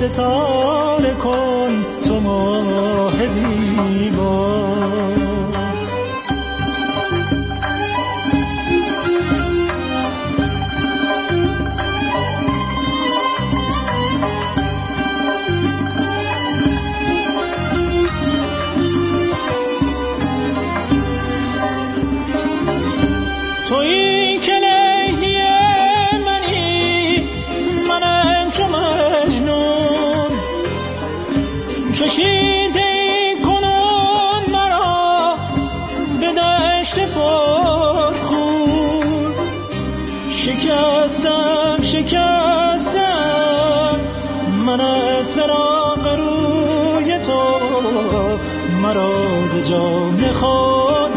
ستاره کن تو ماه زیبا. تویی که لیلی منی، منم چو مجنون، کشیده کنون مرا به دشت پرخون. شکستم من از فراق روی تو، مرا ز جام خود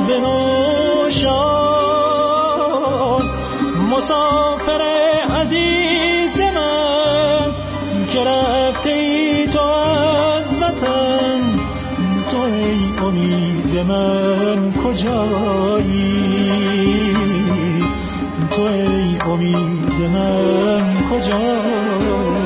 بنوشان. مسافر عزیز من که رفته ای تو از وطن، تو ای امید من کجایی، تو ای امید من کجایی.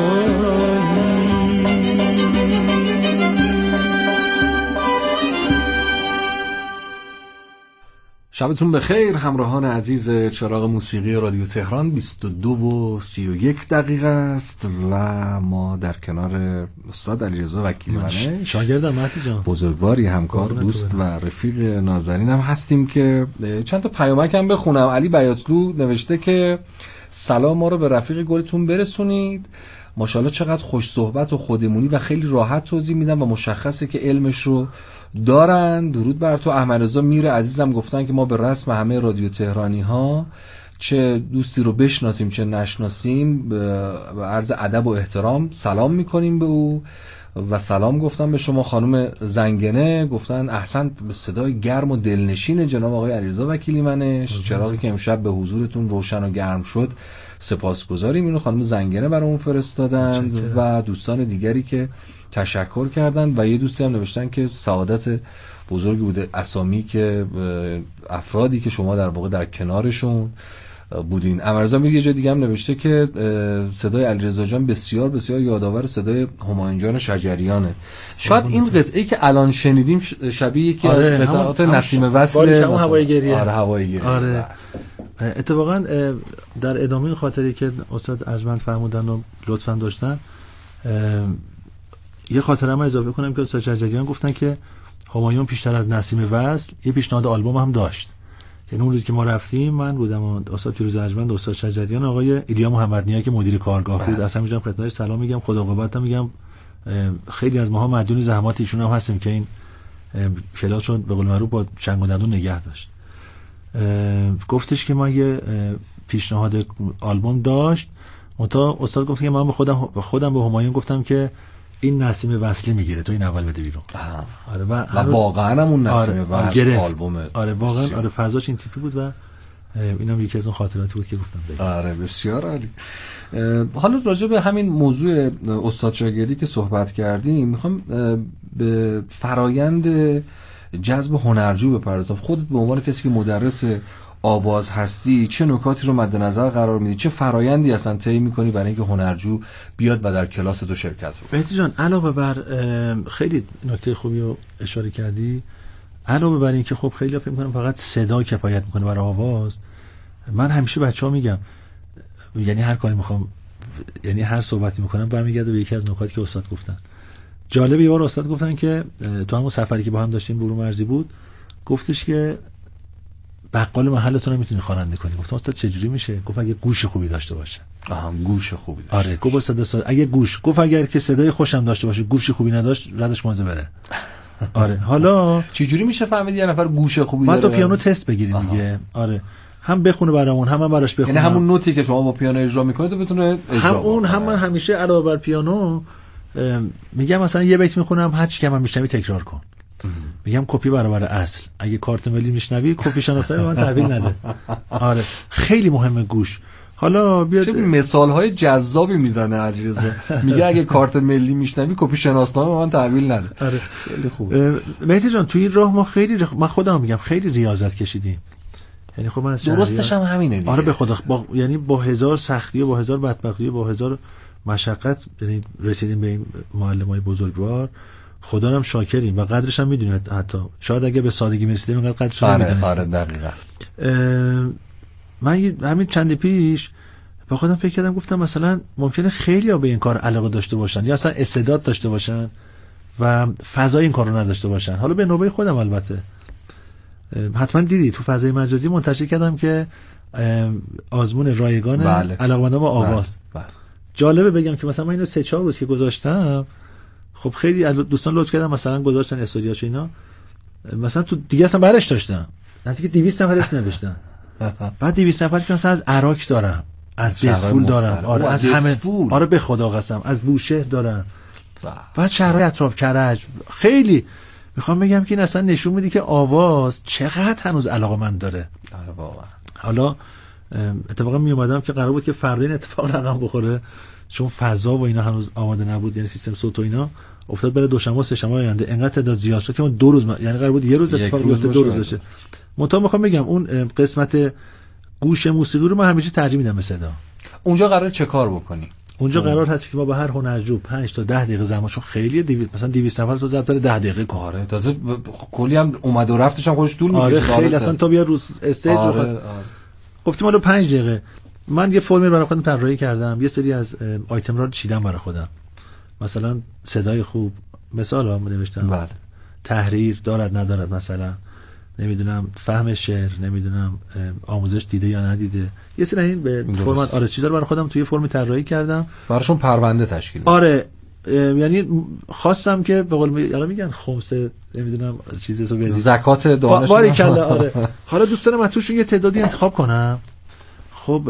شبتون بخیر همراهان عزیز چراغ موسیقی رادیو تهران. 22:31 است و ما در کنار استاد علیرضا وکیلی‌منش، شاگردم مهدی جان، بزرگواری، همکار، دوست و رفیق نازنین هم هستیم که چند تا پیامک هم بخونم. علی بیاتلو نوشته که سلام، ما رو به رفیق گلتون برسونید. ماشاءالله چقدر خوش صحبت و خودمونی و خیلی راحت توضیح میدن و مشخصه که علمش رو دارن. درود بر تو. احمد رضا میر عزیزم گفتن که ما به رسم همه رادیو تهرانی ها چه دوستی رو بشناسیم چه نشناسیم به عرض ادب و احترام سلام میکنیم به او و سلام گفتم به شما. خانم زنگنه گفتن احسن به صدای گرم و دلنشین جناب آقای علیرضا وکیلی‌منش، چراغی که امشب به حضورتون روشن و گرم شد سپاسگزاریم. اینو خانم زنگنه برامون فرستادند و دوستان دیگری که تشکر کردند و یه دوستی هم نوشتن که سعادت بزرگی بوده اسامی که افرادی که شما در واقع در کنارشون بودین. امرزا میگه یه جای دیگه هم نوشته که صدای علیرضا جان بسیار بسیار یادآور صدای همایون جان شجریانه. شاید این قطعه‌ای که الان شنیدیم شبیه یکی از قطعات نسیم وصل هوای گریه. هوای گریه. آره. اتفاقا در ادامه خاطری که استاد ارجمند فرمودن و لطفاً داشتن، یه خاطره هم اضافه کنم که استاد شجریان گفتن که همایون پیشتر از نسیم وصل یه پیشنهاد آلبوم هم داشت. یعنی اون روز که ما رفتیم من بودم و استاد پیروز ارجمند، استاد شجریان، آقای ایلیا محمدنیا که مدیر کارگاه بود، اصلا میگم خدمتش سلام میگم، خدا قوت میگم. خیلی از ماها مدیون زحمات ایشون هم هستیم که این کلاسو به قول معروف با چنگ و دندون نگه داشت. گفتش که ما یه پیشنهاد آلبوم داشت، منتها استاد گفت که من به خودم به همایون گفتم که این نسیم وصلی میگیره تو این اول بده بیرون. آره و واقعا هم اون نسیم وصل آلبومه. آره واقعا آره فضاش این تیپی بود و اینم یکی از اون خاطراتی بود که گفتم بگم. آره بسیار عالی. حالا راجع به همین موضوع استاد شاگردی که صحبت کردیم میخوام به فرایند جذب هنرجو بپردازم. خودت به عنوان کسی که مدرس آواز هستی چه نکاتی رو مد نظر قرار میدی؟ چه فرایندی اصلا طی میکنی برای اینکه هنرجو بیاد و در کلاس تو شرکت کنه؟ مهدی جان علاوه بر خیلی نکته خوبی رو اشاره کردی، علاوه بر این که خب خیلی فکر میکنم فقط صدا کفایت میکنه برای آواز، من همیشه بچه‌ها میگم یعنی هر کاری میخوام یعنی هر صحبتی میکنم برمیگرده به یکی از نکاتی که استاد گفتن. جالب یه بار استاد گفتن که تو همون سفری که با هم داشتیم برو مرزی بود، گفتش که بقال محلتون رو میتونی خواننده کنی. گفتم استاد چجوری میشه؟ گفت اگه گوش خوبی داشته باشه. گوش خوبی داشته. آره گفت استاد اگه گوش، گفت اگر که صدای خوشم داشته باشه گوش خوبی نداشت ردش مازه بره. آره حالا چجوری میشه فهمید یه نفر گوش خوبی داره؟ ما تو پیانو تست بگیریم دیگه. آره هم بخونه برامون هم براش بخونه. یعنی همون نوتی که شما با پیانو اجرا میکنید تو بتونه اجرا هم اون هم من همیشه علاوه بر پیانو میگم مثلا یه بیت میخونم هر چی که من میشنوی تکرار کن. میگم کپی برابر اصل، اگه کارت ملی میشنوی کپی شناسایی به من تحویل نده. آره خیلی مهمه گوش. حالا بیاد چه مثال‌های جذابی میزنه علیرضا، میگه اگه کارت ملی میشنوی کپی شناسنامه به من تحویل نده. آره خیلی خوبه. مهدی جان توی این راه ما خیلی من خودم میگم خیلی ریاضت کشیدیم. یعنی خب من درستش هم همینه دیگه. آره به خدا یعنی با هزار سختی و با هزار بدبختی و با هزار مشقت، یعنی رسیدیم به این معلمای بزرگوار، خدا رو هم شاکریم و قدرش هم میدونیم. حتی شاید اگه به سادگی میرسیدیم اینقدر قدرش رو نمیدونستیم. آره دقیقاً. من همین چند پیش با خودم فکر کردم، گفتم مثلا ممکنه خیلی ها به این کار علاقه داشته باشن یا اصلا استعداد داشته باشن و فضای این کار رو نداشته باشن. حالا به نوبه خودم البته حتما دیدی تو فضای مجازی منتشر کردم که آزمون رایگان علاقه‌مندان با آواز. بله. جالبه بگم که مثلا من اینو 3-4 روز که گذاشتم، خب خیلی از دوستان لطف کردن مثلا گذاشتن استوریاش اینا، مثلا تو دیگه اصلا برش داشتم نزدیک 200 نفر اسم نوشتن. بعد 200 نفر که مثلا از عراق دارم، از بسفول دارم، آره از همه، آره به خدا قسم از بوشهر دارم، بعد شهرهای اطراف کرج. خیلی میخوام بگم که این اصلا نشون میده که آواز چقدر هنوز علاقه‌مند داره. آره واقعا. حالا اتفاقا می اومدم که قرار بود که فردا این اتفاق رقم بخوره، چون فضا و اینا هنوز آماده نبود، یعنی سیستم صوت و اینا افتاد بره دوشنبه و سه‌شنبه آینده. انقدر تعداد زیاد شد که ما 2 روز یعنی قرار بود یه روز اتفاق بیفته 2 روز بشه. منتها میخوام بگم اون قسمت گوش موسیقی رو من همیشه ترجیح میدم به صدا. اونجا قرار چه کار بکنی؟ اونجا قرار هست که ما به هر هنرجو 5 تا 10 دقیقه زمان، چون خیلی مثلا 200 نفر تو ضبط داره 10 دقیقه کاره، تازه کلی هم اومد و رفتش هم خودش طول میکشه. آره خیلی اصلا تا بیا روز استیج رو گفتیم حالا 5 دقیقه. من یه فرمی برای خودم طراحی کردم، یه سری از آیتم رو چیدم برای خودم، مثلا صدای خوب، مثال هم نوشتم، بله. تحریر دارد ندارد، مثلا نمیدونم فهم شعر، نمیدونم آموزش دیده یا ندیده، یه سری این به فرمت آره چیزا رو برای خودم توی فرمی طراحی کردم، براشون پرونده تشکیل دادم. آره یعنی خواستم که به قول یالا میگن خمسه نمیدونم چیزی رو بدید، زکات دانش. آره. حالا دوست دارم از توشون یه تعدادی انتخاب کنم. خب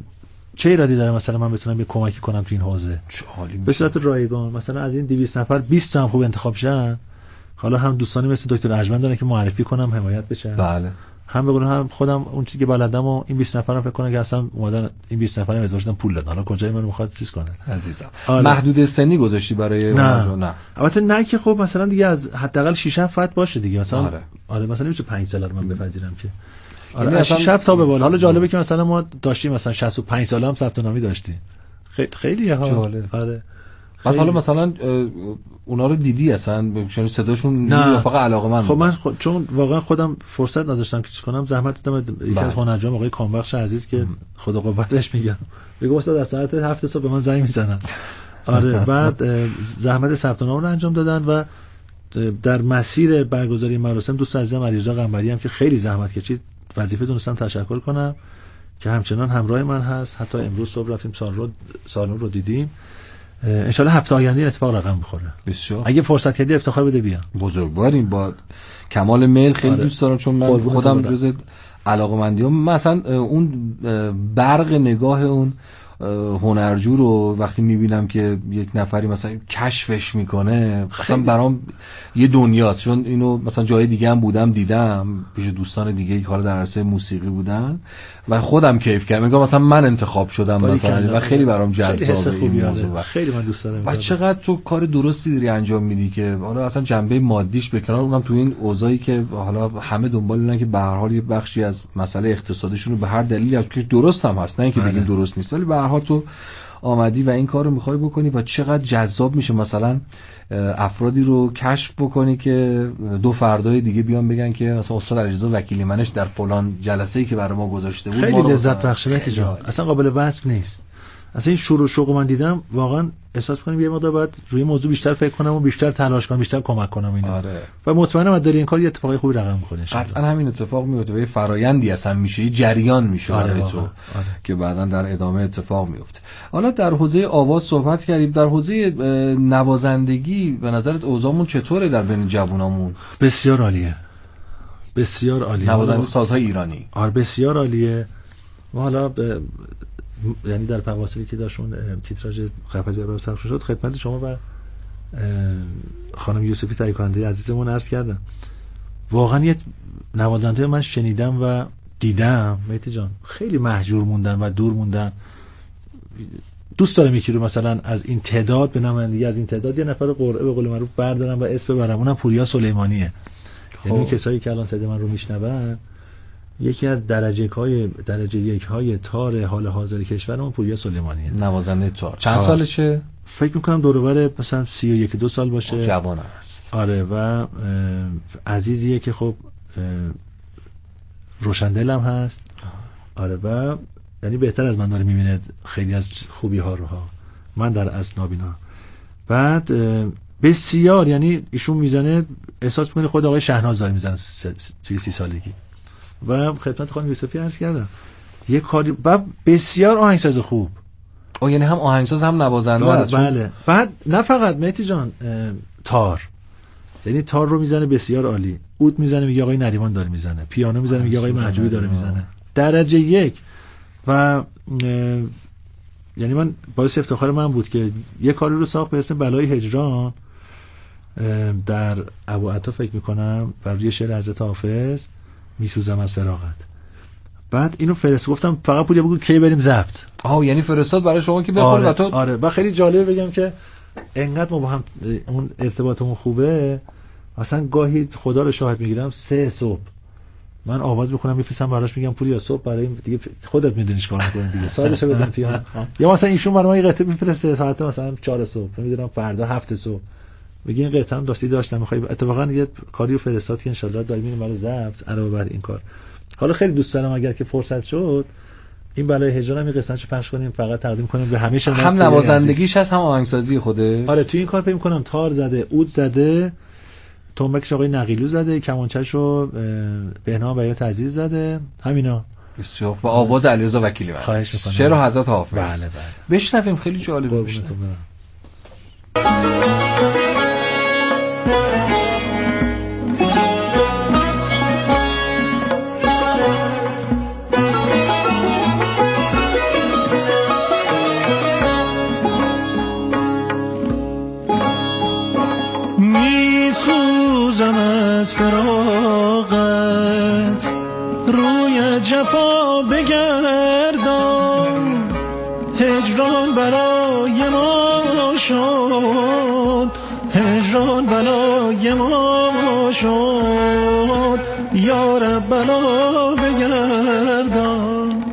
چه ایرادی داره مثلا من بتونم یه کمکی کنم تو این حوزه به صورت رایگان، مثلا از این 200 نفر 20 تا هم خوب انتخاب شن. حالا هم دوستانی مثل دکتر ارجمند دارن که معرفی کنم حمایت بشن، بله. هم بگم هم خودم اون چیزی که بلدم و این 20 نفرم فکر کنم که اصلا اومدن این 20 نفرم ازش پول دادن. حالا کجای منو میخواد چیز کنه عزیزم؟ آره. محدود سنی گذاشتی برای نه البته نه که خب مثلا دیگه از حداقل 6 7 باشه دیگه، مثلا آره مثلا نمیشه 5 ساله رو من بپذیرم که آره از 6 تا به بالا. حالا جالبه که مثلا ما داشتیم مثلا 65 ساله هم ثبت نامی داشتیم، خیلی ها آره. بعد حالا مثلا اونا رو دیدی اصلا چون صداشون موافق علاقه من؟ خب من چون واقعا خودم فرصت نداشتم که چیز کنم، زحمت دادم یکی از هنرجوام آقای کامبخش عزیز که خدا قوتش میگم، میگه استاد از ساعت 7 صبح به من زنگ میزنن. آره بعد زحمت ثبت نام رو انجام دادن و در مسیر برگزاری مراسم دوست عزیزم علیرضا قنبری هم که خیلی زحمت کشید، وظیفه دونستم تشکر کنم که همچنان همراه من هست. حتی امروز صبح رفتیم سالن رو دیدیم. ان شاء الله هفته آینده این اتفاق رقم بخوره. بسیار. اگه فرصت کردی افتخار بده بیا. بزرگواریم با کمال میل، خیلی دوست دارم چون من خودم جز علاقه‌مندیام مثلا اون برق نگاه اون هنرجو رو وقتی میبینم که یک نفری مثلا کشفش میکنه مثلا برام یه دنیاست، چون اینو مثلا جای دیگه هم بودم دیدم پیش دوستان دیگه که حالا در عرصه موسیقی بودن و خودم کیف کردم، میگم مثلا من انتخاب شدم مثلا و خیلی برام جذابه این موضوع. خیلی من دوست دارم و چقدر تو کار درستی داری انجام میدی که حالا اصلا جنبه مادیش به کنار، اونم تو این اوضاعی که حالا همه دنبال اینن که به هر حال یه بخشی از مسئله اقتصادشون رو به هر دلیلی که درست هم هست، نه اینکه بگیم درست نیست، ولی به هر حال تو آمدی و این کارو میخوای بکنی و چقدر جذاب میشه مثلا افرادی رو کشف بکنی که 2 فردای دیگه بیان بگن که مثلا استاد علیرضا وکیلی منش در فلان جلسه‌ای که برای ما گذاشته بود خیلی لذت بخشه. مهدی اصلا قابل وصف نیست. اصلا این شروع شوق من دیدم واقعا احساس کنم یه مقدار باید روی موضوع بیشتر فکر کنم و بیشتر تلاش کنم، بیشتر کمک کنم اینا. آره. و مطمئنم از این کار یه اتفاقی خوبی رقم می‌خوره. قطعا همین اتفاق میفته و یه فرایندی اصلا میشه، یه جریان میشه آره تو که بعداً در ادامه اتفاق میفته. حالا در حوزه آواز صحبت کردیم، در حوزه نوازندگی به نظرت اوضاعمون چطوره در بین جوونامون؟ بسیار عالیه. بسیار عالیه. نوازنده سازهای ایرانی. آره بسیار عالیه. ما حالا یعنی در فواصلی که داشون تیتراژ قفس به پخش شد خدمت شما و خانم یوسفی تهیه کننده عزیزمون عرض کردم، واقعا یه نوازنده من شنیدم و دیدم مهدی جان خیلی مهجور موندن و دور موندن. دوست دارم یکی رو مثلا از این تعداد به نمایندگی از این تعداد یه نفر قرعه به قول معروف بردارم و اسم ببرم، اونم پوریا سلیمانیه. یعنی کسایی که الان صدای من رو میشنون یکی از درجه یک های تار حال حاضر کشورمون پوریا سلیمانیه، نوازنده تار. چند سالشه؟ فکر میکنم دور و بر مثلا 31-2 سال باشه. جوان است. آره و عزیزیه که خب روشندل هم هست. آره و یعنی بهتر از من داره میبینه خیلی از خوبی ها رو ها، من در اصل نابینا. بعد بسیار یعنی ایشون میزنه احساس میکنه خود آقای شهناز داره میزنه توی 30 سالگی. و خدمت خانم یوسفی عرض کردم یه کاری بسیار آهنگساز خوب. یعنی هم آهنگساز هم نوازنده است. بله. بعد نه فقط مهدی جان تار، یعنی تار رو میزنه بسیار عالی، عود میزنه میگه آقای نریمان داره میزنه، پیانو میزنه میگه آقای محجوبی داره میزنه، درجه یک. و یعنی من باعث افتخار من بود که یه کاری رو ساخت به اسم بلای هجران در ابوعطا فکر میکنم بر روی شعر حضرت حافظ، میسوزم از فراقت. بعد اینو فرست گفتم فقط پوریا بگو کی بریم ضبط. یعنی فرستاد برای شما که بخون و تو. آره و خیلی جالبه بگم که انقدر ما با هم اون ارتباطمون خوبه، مثلا گاهی خدا رو شاهد میگیرم 3 صبح من آواز میخونم میفرستم براش، میگم پوریا صبح برای دیگه خودت میدونی چیکار میکنی دیگه، سازشو بزن پیانو. یا مثلا ایشون برام یه قطعه میفرسته ساعت مثلا 4 صبح، نمیدونم فردا 7 صبح میگه این قطعه هم داشتم میخوای. اتفاقا یه کاری رو فرستاد که ان شاءالله داریم میریم برای ضبط علاوه بر این کار. حالا خیلی دوست دارم اگر که فرصت شد این بلای هجران هم قسمتشو پخش کنیم، فقط تقدیم کنیم به همه شما. هم نوازندگیش هست هم آهنگسازی خودش. آره توی این کار فکر می‌کنم تار زده، عود زده، تنبکش آقای نقیلو زده، کمانچه‌شو بهنام بیات عزیز زده، همینا. بسیار با آواز علیرضا وکیلی. خواهش می‌کنم. شعر حضرت حافظ. بله. بشنویم، خیلی جالبه. از فراقت روی جفا بگردان، هجران برای ما شد، هجران برای ما شد، یا رب بلا بگردان.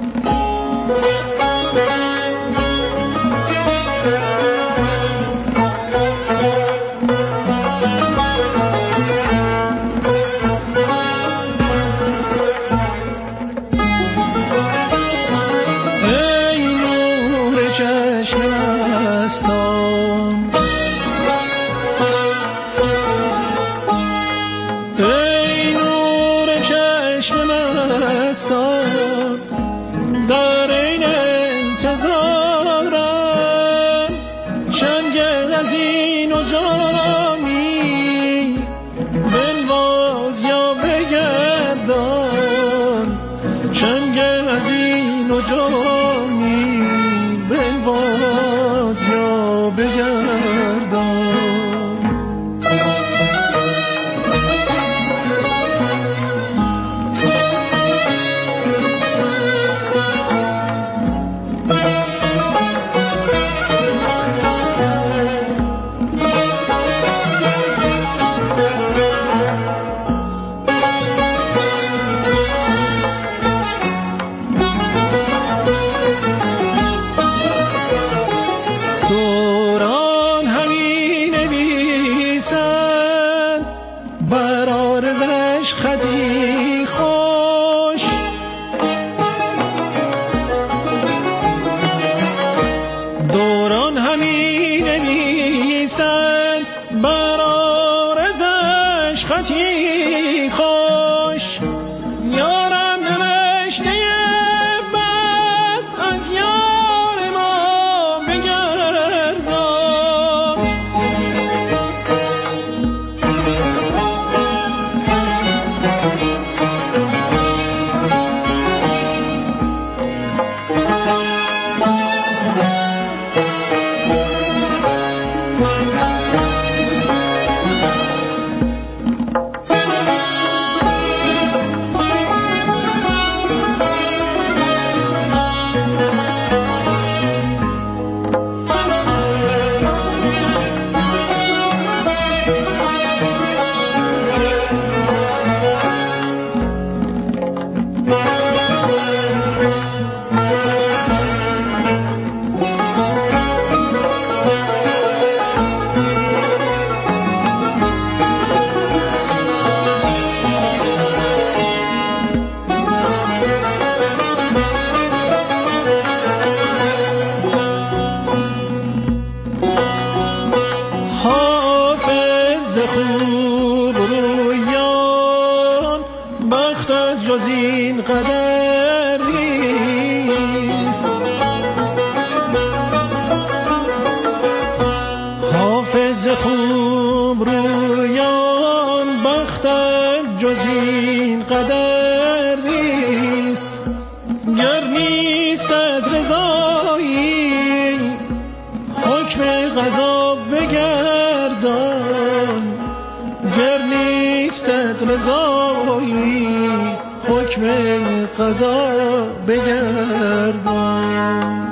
جز این قدر نیست. حافظ خوب رویان بختت جز این قدر نیست. گر نیستت رضایی حکم قضا بگردان، گر نیستت رضایی حکم قضا بگردان.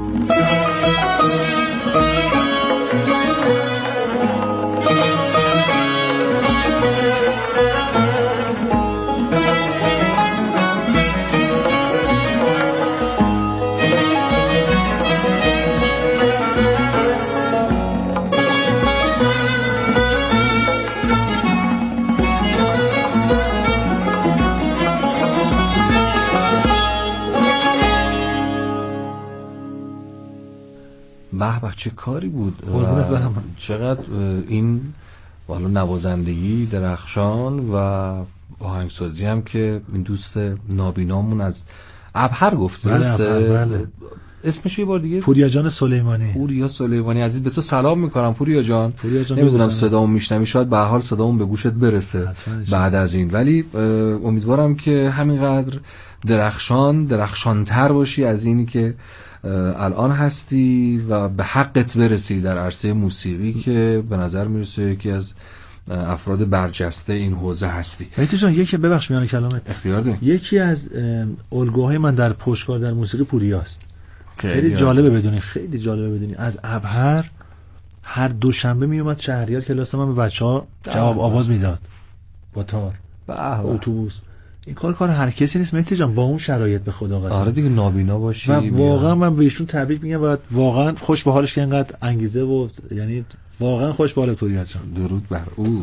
به چه کاری بود، چقدر این والا نوازندگی درخشان و آهنگسازی هم که این دوست نابینامون از ابهر گفت. بله. اسمش یه بار دیگه؟ پوریا جان سلیمانی. پوریا سلیمانی عزیز، به تو سلام میکنم پوریا جان. نمیدونم صدامون میشنوی، شاید به هر حال صدامون به گوشت برسه بعد از این، ولی امیدوارم که همینقدر درخشانتر باشی از اینی که الان هستی و به حقت برسی در عرصه موسیقی که به نظر میرسه یکی از افراد برجسته این حوزه هستی. مهدی جان یکی ببخش میان کلامت اختیار داری. یکی از الگوهای من در پشتکار در موسیقی پوریاست. خیلی جالبه بدونی از ابهر هر دوشنبه میومد شهریار کلاس من به بچه‌ها جواب آواز میداد با تار اتوبوس. این کار هر کسی نیست مهدی جان، با اون شرایط به خدا قسم. آره دیگه، نابینا باشی و واقعا من به ایشون تبریک میگم و واقعا خوش به حالش که اینقدر انگیزه و یعنی واقعا خوش به حال پوریا جان. درود بر او.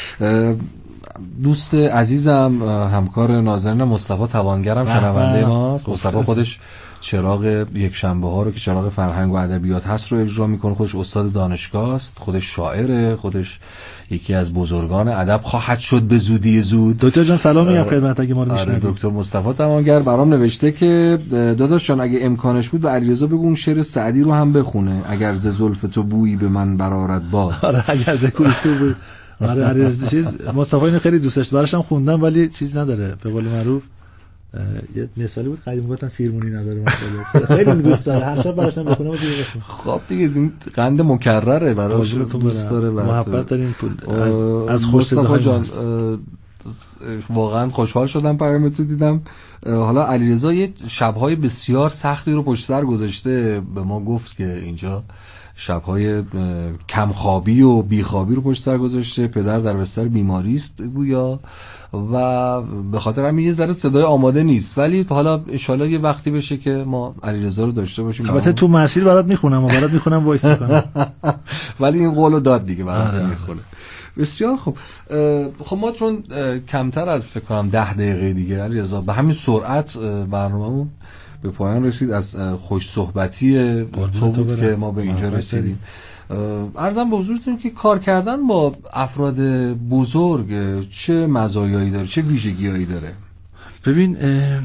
دوست عزیزم همکار نازنین مصطفی توانگرم شنونده ماست. مصطفی خودش چراغ یک شنبه ها رو که چراغ فرهنگ و ادبیات هست رو اجرا میکنه. خودش استاد دانشگاه است، خودش شاعره، خودش یکی از بزرگان ادب خواهد شد به زودی زود. دکتر جان سلام میگم خدمت اگه ما رو میشنوید. دکتر مصطفی توانگر برام نوشته که داداش جان اگه امکانش بود به علیرضا بگو اون شعر سعدی رو هم بخونه، اگر ز زلف تو بویی به من برآرد باد. آره اگر ز کوی تو بوی. آره علیرضا چیز مصطفی اینو خیلی دوست داشت، براش هم خوندم ولی چیز نداره به قول معروف. یه مثالی بود قدیم گفتن سیرمونی نداره مثلا، خیلی دوست داره هر شب براش بخونم و دیگه. خب دیگه این قند مکرره براش دوست داره، محبت دارین پول از خوش جان. واقعا خوشحال شدم پیامتو دیدم. حالا علیرضا یه شب‌های بسیار سختی رو پشت سر گذاشته، به ما گفت که اینجا شب‌های کمخوابی و بیخوابی رو پشت سر گذاشته، پدر در بستر بیماری است گویا و به خاطر همین یه ذره صدای آماده نیست، ولی حالا ان شاءالله یه وقتی بشه که ما علیرضا رو داشته باشیم. البته تو مسیر برات میخونم وایس میکنم ولی این قولو داد دیگه برات میخونه. بسیار خوب. خب ما چون کمتر از فکر کنم 10 دقیقه دیگه علیرضا به همین سرعت برنامه‌مون به پایان رسید. از خوش صحبتی تو بود که ما به اینجا رسیدیم. عرضم به حضورتون که کار کردن با افراد بزرگ چه مزایایی داره، چه ویژگی‌هایی داره؟ ببین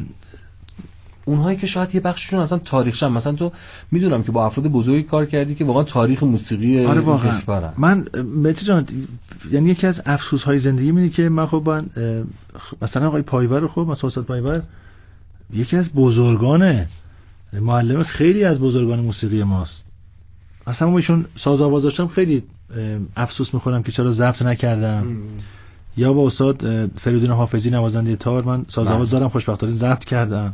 اونهایی که شاید یه بخششون اصلا تاریخشن، مثلا تو میدونم که با افراد بزرگی کار کردی که واقعا تاریخ موسیقی کشورن. من مهدی جان یعنی یکی از افسوس‌های زندگی اینه که من خب مثلا آقای پایور، خب مثلا استاد پایور یکی از بزرگان معلم خیلی از بزرگان موسیقی ماست. اصلا من ایشون ساز آواز داشتم خیلی افسوس میخورم که چرا ضبط نکردم. یا با استاد فریدون حافظی نوازنده تار من ساز آواز دارم، خوشبختانه ضبط کردم.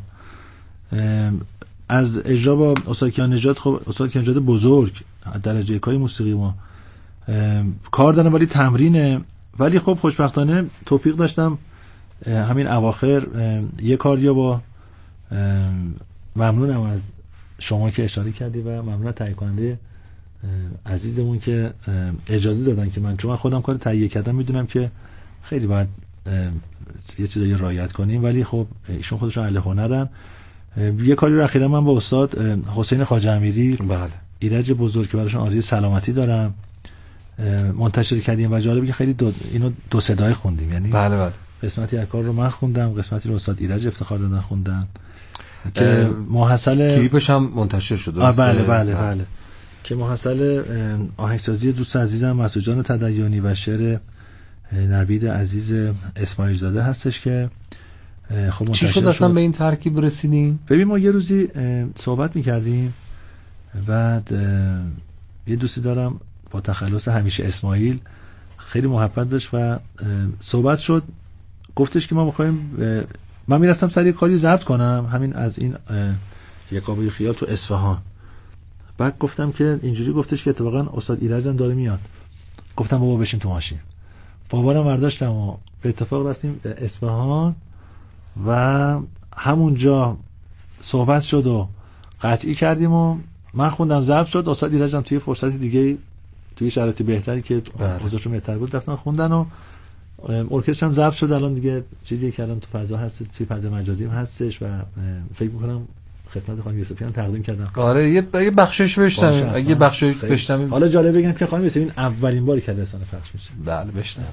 از اجرا با استاد کیان نژاد، خب استاد کیان نژاد بزرگ درجه یکای موسیقی ما کار دارم ولی تمرینه، ولی خب خوشبختانه توفیق داشتم همین اواخر یه کاریا با ممنونم از شما که اشاره کردی و ممنون تهیه کننده عزیزمون که اجازه دادن که چون من خودم کار تهیه کردم میدونم که خیلی باید یه چیزایی رعایت کنیم، ولی خب ایشون خودشون اهل هنرن. یه کاری رو اخیراً من با استاد حسین خواجه امیری ایرج بزرگ که براشون آرزوی سلامتی دارم منتشر کردیم و جالبه که خیلی اینو دو صدای خوندیم، یعنی بله قسمتی از کار رو من خوندم، قسمتی رو استاد ایرج افتخار دادن خوندن که محصل کلیپش هم منتشر شده. بله که محصل آهنگسازی دوست عزیزم مسعود جان تدیانی و شعر نوید عزیز اسماعیل زاده هستش که خب چی شد اصلا به این ترکیب رسیدین؟ ببین ما یه روزی صحبت میکردیم، بعد یه دوستی دارم با تخلص همیشه اسماعیل خیلی محبت داشت و صحبت شد، گفتش که ما میخوایم، من میرفتم سر یه کاری ضبط کنم همین از این یکابه خیال تو اصفهان، بعد گفتم که اینجوری گفتش که اتفاقا استاد ایرج هم داره میاد، گفتم بابا بشین تو ماشین، بابا رو برداشتم و به اتفاق رفتیم اصفهان و همونجا صحبت شد و قطعی کردیم و من خوندم ضبط شد، استاد ایرج هم توی فرصت دیگه توی شرایط بهتری که اوضاعشون بهتر بود رفتن خوندن و ارکستر هم ضبط شد. الان دیگه چیزی که الان تو فضا هست، توی فضا مجازی هم هستش و فکر می‌کنم خدمت خانم یوسفی هم تقدیم کردم. آره یه بخشش بشنویم، اگه بخشش بشنویم. حالا جالب بگم که خانم یوسفی این اولین باری که رسانه پخش میشه. بله بشنویم.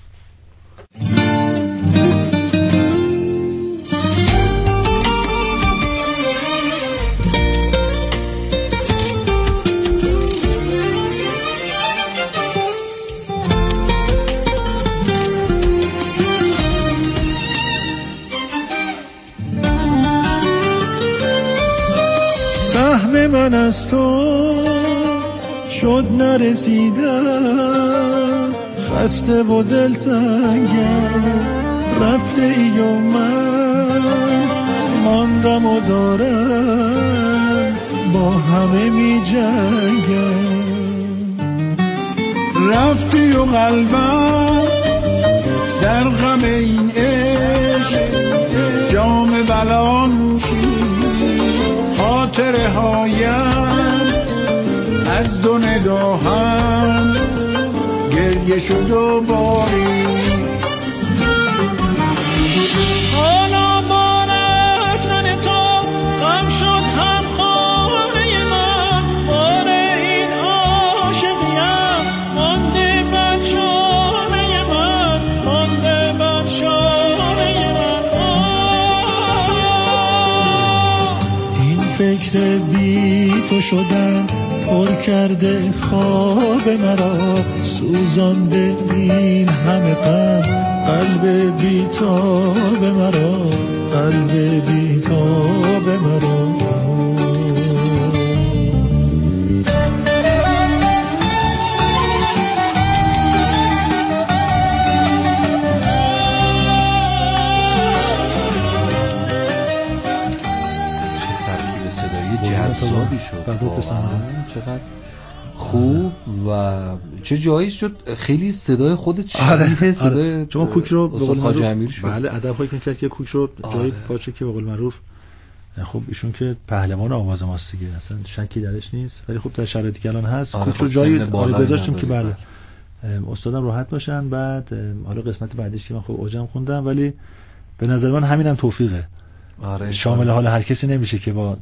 سهم من از تو شد نرسیدم، خسته و دلتنگم رفته ای و من ماندم و دارم با همه می جنگم، رفتی و قلبم در غم این عشق جام بلا نوشید، خاطره هایم از دو نگاهم گریه شد و باری، حالا با رفتن تو غم شد هم خانه من، بار این عاشقیم مانده بر شانه من، مانده بر شانه من. این فکر بی تو شدن پر کرده خواب مرا، سوزانده این همه غم قلب بی تاب مرا، قلب بی تاب مرا. جذابی شد، چقدر خوب و چه جایی شد، خیلی صدای خودت شبیه صدای چون کوک رو به قول معروف بله ادب هایی کرد که کوک رو جای پاچه که به قول معروف خب ایشون که پهلوان آواز ماست دیگه، اصلا شکی درش نیست، ولی خب در شرایطی که الان هست کوک رو جای گذاشتیم که بله استادم راحت باشن. بعد حالا قسمت بعدیش که من خب اوجم خوندم، ولی به نظر من همینم توفیقه. شامل حال هر کسی نمیشه که با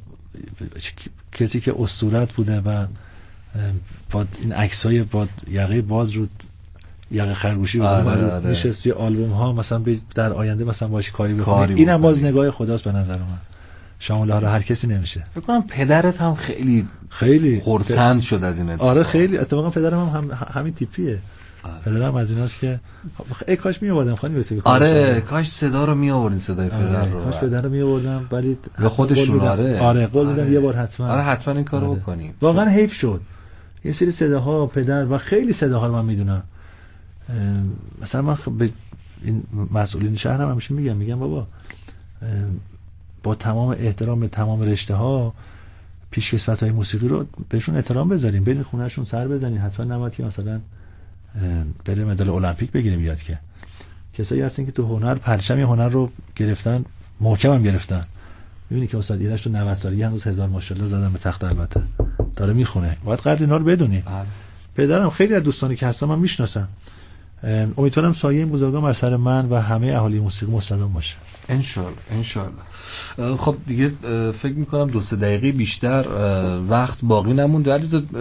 کسی که اسطورت بوده و با این عکسای با یقه باز رو یقه خرگوشی نشستی آلبوم ها مثلا در آینده مثلا باشه کاری بکنی، اینم باز نگاه خداست به نظر من، شامل حال هر کسی نمیشه. فکر کنم پدرت هم خیلی خرسند شد از این اتفاق. آره خیلی، اتفاقا پدرم هم همین تیپیه. پدرم از ایناست که کاش می آوردم خانم یوسفی. آره کاش صدا رو می آوردین، صدای پدر رو. کاش پدر رو می آوردم، ولی به خودشون آره قول میدم یه بار حتما. آره حتما این کارو بکنیم. واقعا حیف شد. یه سری صداها پدر و خیلی صداها رو من میدونم. مثلا من به این مسئولین شهرم همیشه میگم بابا با تمام احترام به تمام رشته ها پیشکسوت‌های موسیقی رو بهشون احترام بذاریم، برید خونه‌شون سر بزنید، حتما نباید که مثلا بره مدال المپیک بگیریم. بیاد که کسایی هستن که تو هنر پرچم هنر رو گرفتن، محکم هم گرفتن. میبینی که استاد ایرج تو 90 سالگی هنوز 1000 ماشاءالله زدن به تخت، البته داره میخونه، باید قدر اینا رو بدونی. پدرم خیلی از دوستانی که هستم من میشناسم، امیدوارم سایه این بزرگان بر سر من و همه اهالی موسیقی مستدام باشه ان شاء الله. خب دیگه فکر میکنم 2-3 دقیقه بیشتر وقت باقی نمونده. علیرضا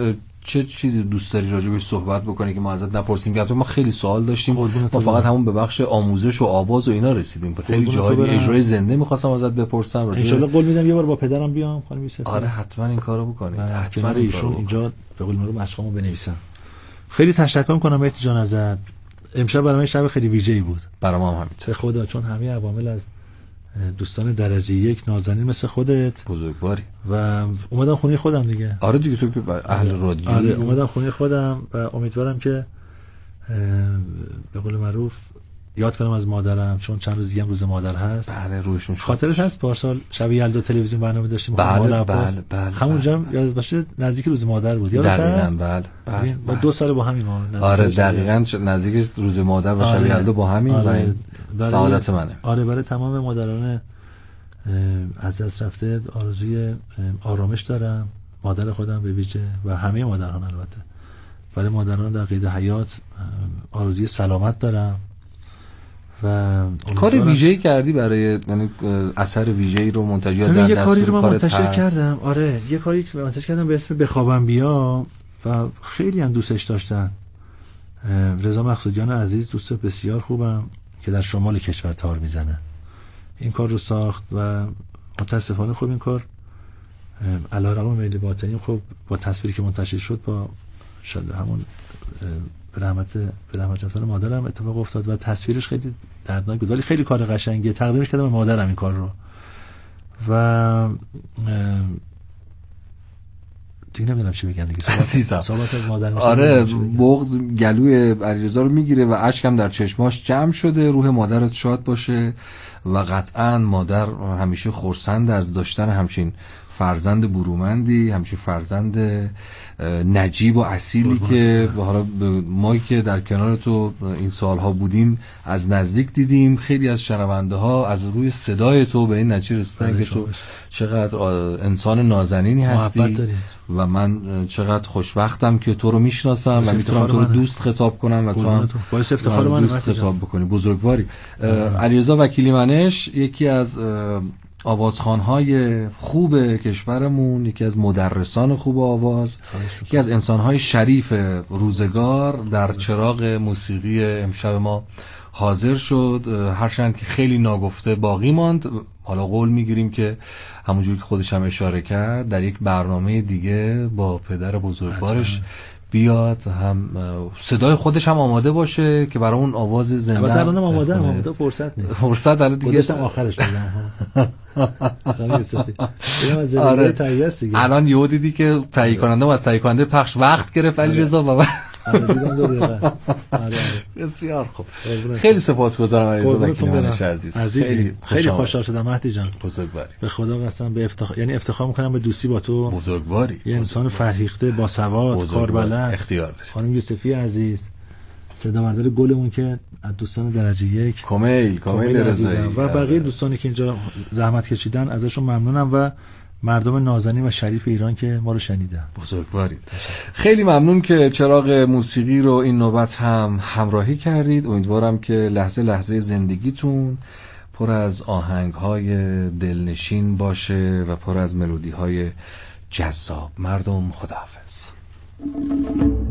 چه چیزی دوست داری راجع بهش صحبت بکنی که ما ازت نپرسیم؟ که ما خیلی سوال داشتیم، ما فقط همون به بخش آموزش و آواز و اینا رسیدیم. خیلی جاهای اجرای زنده می‌خواستم ازت بپرسم. ان شاءالله قول میدم یه بار با پدرم بیام خانم یوسفی. آره حتما این کارو بکنید. حتما ایشون اینجا به قول معروف مشقامو بنویسن. خیلی تشکر می‌کنم مهدی جان ازت. امشب برای من شب خیلی ویژه‌ای بود. برای ما هم همینطور. به خدا، چون همه عوامل از دوستان درجه یک نازنین مثل خودت بزرگواری و اومدم خونه خودم دیگه. آره دیگه تو که اهل رادیو. آره اومدم خونه خودم و امیدوارم که به قول معروف یاد کنم از مادرم، چون چند روز دیگه هم روز مادر هست. بله روشون خاطرت هست پارسال شب یلدا تلویزیون برنامه داشتیم؟ بله همونجا هم یاد باشه نزدیک روز مادر بود. یادت هست؟ بله با 2 سال با همین ما. آره دقیقاً نزدیک روز مادر و شب یلدا با همین. آره. و سعادت منه. آره برای تمام مادران از دست رفته آرزوی آرامش دارم، مادر خودم به ویژه و همه مادران البته. برای مادران در قید حیات آرزوی سلامت دارم و کار ویژه‌ای کردی برای یعنی اثر ویژه‌ای رو منتشر در یه کاری رو من کارت منتشر کردم. آره یه کاری منتشر کردم به اسم بخوابم بیا و خیلی هم دوستش داشتن. رضا مقصودیان عزیز دوست بسیار خوبم که در شمال کشور تار میزنه این کار رو ساخت و متاسفانه خب این کار علیرغم میل باطنی خب با تصویری که منتشر شد با شاید همون به رحمت رفتن مادرم اتفاق افتاد و تصویرش خیلی دردناک بود، ولی خیلی کار قشنگه. تقدیمش کردم به مادرم این کار رو و دیگه نمیدونم چی بگم دیگه. صحبت از مادرم. آره بغض گلوی علیرضا رو میگیره و اشکم در چشماش جمع شده. روح مادرت شاد باشه و قطعا مادر همیشه خرسند از داشتن همچین فرزند برومندی، همچین فرزند نجیب و اصیلی که حالا ما که در کنار تو این سالها بودیم از نزدیک دیدیم. خیلی از شنونده ها از روی صدای تو به این نتیجه رسیدن که تو چقدر انسان نازنینی هستی و من چقدر خوشبختم که تو رو میشناسم و میتونم تو رو دوست خطاب کنم و تو هم باعث افتخار من دوست خطاب بکنی. بزرگواری. علیرضا وکیلی منش یکی از آوازخوان‌های خوب کشورمون، یکی از مدرسان خوب آواز، یکی از انسان‌های شریف روزگار در چراغ موسیقی امشب ما حاضر شد. هرچند که خیلی ناگفته باقی ماند. حالا قول میگیریم که همونجوری که خودش هم اشاره کرد در یک برنامه دیگه با پدر بزرگوارش بیاد، هم صدای خودش هم آماده باشه که برای اون آواز زنده. البته الانم آماده فرصت نیست. فرصت الان دیگه گذاشتم آخرش بگم. آره الان یهو دیدی که تهیه کننده از تهیه کننده پخش وقت گرفت علیرضا و بسیار خوب. خیلی سپاسگزارم علیرضا وکیلی منش عزیز. خیلی خوشحال شدم مهدی جان. بزرگواری. به خدا قسم به افتخار میکنم به دوستی با تو. بزرگواری. یه انسان فرهیخته با سواد، کاربلد. اختیار داری. خانم یوسفی عزیز، صدا بردار گلمون که از دوستان درجه یک کمیل رضایی و بقیه دوستانی که اینجا زحمت کشیدن ازشون ممنونم و مردم نازنین و شریف ایران که ما رو شنیدن. بزرگوارید. خیلی ممنون که چراغ موسیقی رو این نوبت هم همراهی کردید. امیدوارم که لحظه لحظه زندگیتون پر از آهنگ‌های دلنشین باشه و پر از ملودی‌های جذاب. مردم خداحافظ.